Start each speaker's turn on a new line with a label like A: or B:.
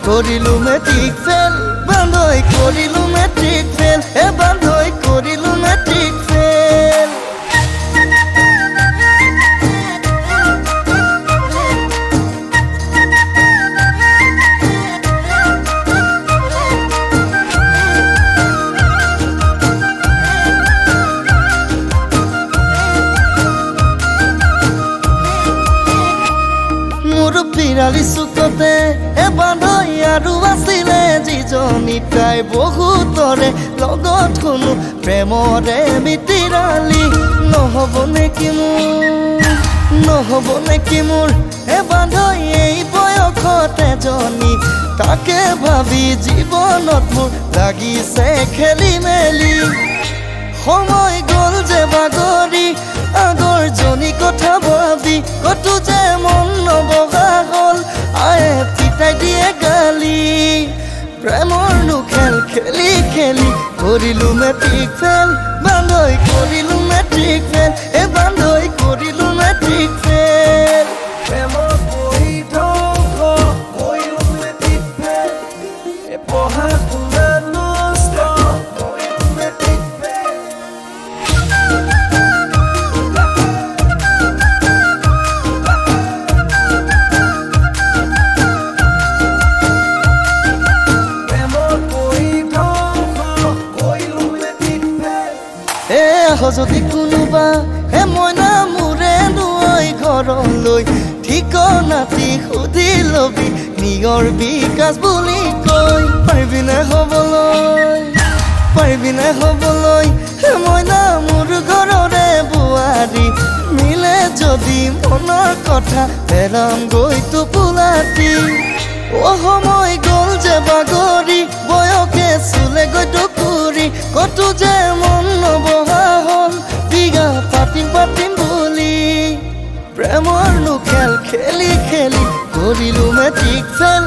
A: কৰিলো matric fail বান্ধৈ কৰিলো matric fail বান্ধৈ কৰিলো মেট্ৰিক ফেল বিৰালি চুকতে বান্ধৈ আৰু আছিলে যিজনী তাই বহুতৰে লগত কোনো প্ৰেমৰে মিতিৰালি নহ'ব নেকি মোৰ বান্ধৈ এই বয়সত এজনী তাকে ভাবি জীৱনত মোৰ লাগিছে খেলি মেলি সময় গ'ল যে বাগৰি আগৰ জনী কথা ভাবি কতো যে মন নবহা হ'ল আয়ে পিতাই দিয়ে গালি প্ৰেমৰনো খেল খেলি খেলি কৰিলো মেট্ৰিক ফেল বান্ধৈ কৰিলো মেট্ৰিক ফেল বান্ধৈ কৰিলো মেট্ৰিক ফেল প্ৰেমৰ পঢ়ি ধ্বংস কৰিলো মেট্ৰিক ফেল পঢ়া শুনা নষ্ট কৰিলো মেট্ৰিক ফেল যদি কোনোবা মইনা মোৰে নৈ ঘৰলৈ ঠিকনাটি সুধি লবি নিয়ৰ বিকাশ বুলি কৈ পাৰিবিনে হ'বলৈ মইনা মোৰ ঘৰৰে বোৱাৰী মিলে যদি মনৰ কথা পেলাম গৈ টোপোলাটি সময় গ'ল যে বাগৰি বয়সে চুলে গৈ টুকুৰি কতো যে মন নবহা হ'ল বিঘা পাতিম বুলি প্ৰেমৰনো খেল খেলি খেলি কৰিলো মেট্ৰিক ফেল